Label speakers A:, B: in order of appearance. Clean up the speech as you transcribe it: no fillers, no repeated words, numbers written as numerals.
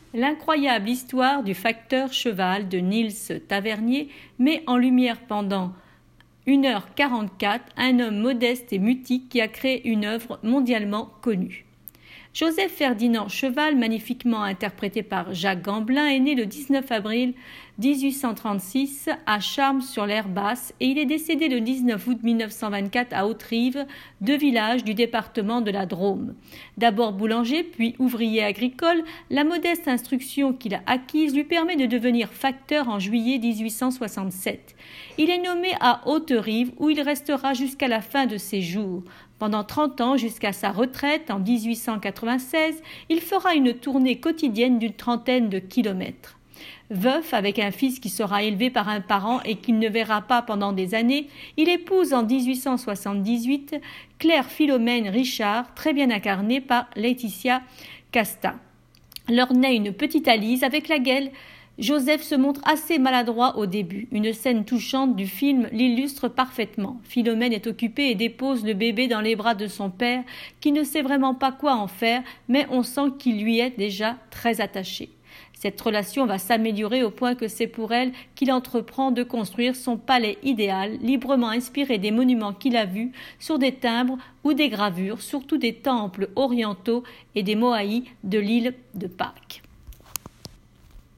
A: L'incroyable histoire du facteur cheval de Niels Tavernier met en lumière pendant 1h44 un homme modeste et mutique qui a créé une œuvre mondialement connue. Joseph Ferdinand Cheval, magnifiquement interprété par Jacques Gamblin, est né le 19 avril 1836 à Charmes-sur-l'Herbasse et il est décédé le 19 août 1924 à Haute-Rive, deux villages du département de la Drôme. D'abord boulanger, puis ouvrier agricole, la modeste instruction qu'il a acquise lui permet de devenir facteur en juillet 1867. Il est nommé à Haute-Rive où il restera jusqu'à la fin de ses jours. Pendant 30 ans, jusqu'à sa retraite en 1896, il fera une tournée quotidienne d'une trentaine de kilomètres. Veuf, avec un fils qui sera élevé par un parent et qu'il ne verra pas pendant des années, il épouse en 1878 Claire Philomène Richard, très bien incarnée par Laetitia Casta. Leur naît une petite Alice avec laquelle Joseph se montre assez maladroit au début. Une scène touchante du film l'illustre parfaitement. Philomène est occupée et dépose le bébé dans les bras de son père, qui ne sait vraiment pas quoi en faire, mais on sent qu'il lui est déjà très attaché. Cette relation va s'améliorer au point que c'est pour elle qu'il entreprend de construire son palais idéal, librement inspiré des monuments qu'il a vus sur des timbres ou des gravures, surtout des temples orientaux et des moaïs de l'île de Pâques.